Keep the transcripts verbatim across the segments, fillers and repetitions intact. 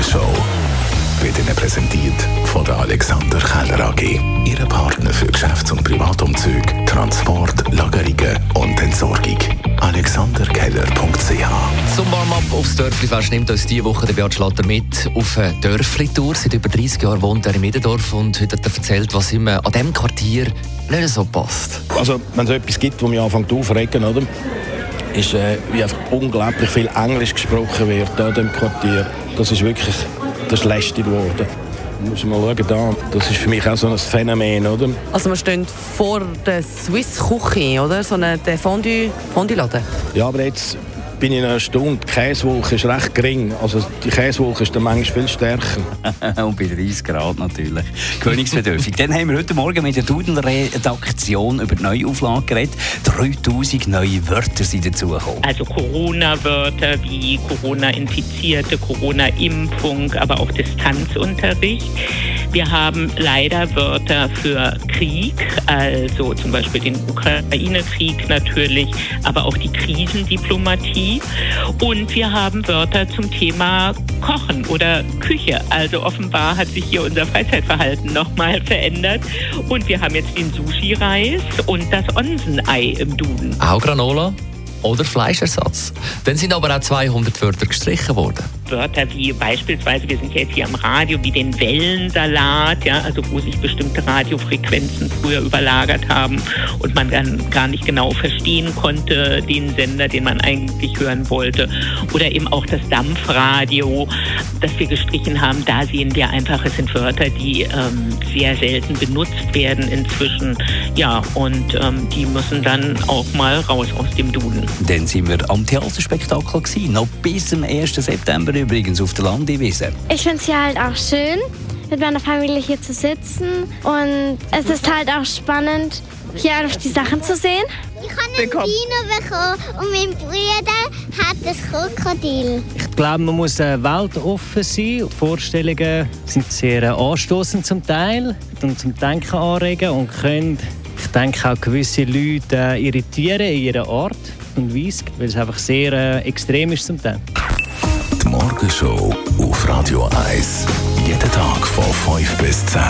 Morgenshow wird Ihnen präsentiert von der Alexander Keller A G. Ihre Partner für Geschäfts- und Privatumzüge, Transport, Lagerungen und Entsorgung. alexander keller punkt c h. Zum Warm-up aufs Dörfli-Fest nimmt uns diese Woche der Beat Schlatter mit auf eine Dörfli-Tour. Seit über dreissig Jahren wohnt er in Middendorf und heute hat er erzählt, was ihm an diesem Quartier nicht so passt. Also, wenn es etwas gibt, wo mich anfängt aufregen, oder? ist, äh, wie einfach unglaublich viel Englisch gesprochen wird in diesem Quartier. Das ist wirklich das ist lästig geworden. Da muss man mal schauen, da. Das ist für mich auch so ein Phänomen, oder? Also wir stehen vor der Swiss Küche, oder? So einem Fondue, Fondue-Laden. Ja, aber jetzt bin ich noch erstaunt. Die Käsewolke ist recht gering. Also die Käsewolke ist dann manchmal viel stärker. Und bei dreißig Grad natürlich. Gewöhnungsbedürftig. Dann haben wir heute Morgen mit der Duden-Redaktion über die Neuauflage geredet. dreitausend neue Wörter sind dazugekommen. Also Corona-Wörter wie Corona-Infizierte, Corona-Impfung, aber auch Distanzunterricht. Wir haben leider Wörter für Krieg, also zum Beispiel den Ukraine-Krieg natürlich, aber auch die Krisendiplomatie. Und wir haben Wörter zum Thema Kochen oder Küche. Also offenbar hat sich hier unser Freizeitverhalten nochmal verändert. Und wir haben jetzt den Sushi-Reis und das Onsenei im Duden. Auch Granola oder Fleischersatz. Dann sind aber auch zweihundert Wörter gestrichen worden. Wörter wie beispielsweise, wir sind ja jetzt hier am Radio, wie den Wellensalat, ja, also wo sich bestimmte Radiofrequenzen früher überlagert haben und man dann gar nicht genau verstehen konnte, den Sender, den man eigentlich hören wollte. Oder eben auch das Dampfradio, das wir gestrichen haben. Da sehen wir einfach, es sind Wörter, die ähm, sehr selten benutzt werden inzwischen. Ja, und ähm, die müssen dann auch mal raus aus dem Duden. Dann sind wir am Theaterspektakel gewesen, noch bis zum ersten September übrigens auf der Landewiese. Ich finde es ja halt auch schön, mit meiner Familie hier zu sitzen und es ist halt auch spannend, hier einfach die Sachen zu sehen. Ich habe einen Dino bekommen und mein Bruder hat ein Krokodil. Ich glaube, man muss weltoffen sein. Die Vorstellungen sind sehr anstossend zum Teil und zum Denken anregen und können, ich denke, auch gewisse Leute äh, irritieren in ihrer Art und Weise, weil es einfach sehr äh, extrem ist zum Teil. Die Morgenshow auf Radio eins. Jeden Tag von fünf bis zehn.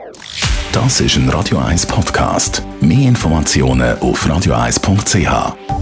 Das ist ein Radio eins Podcast. Mehr Informationen auf radio eins punkt c h.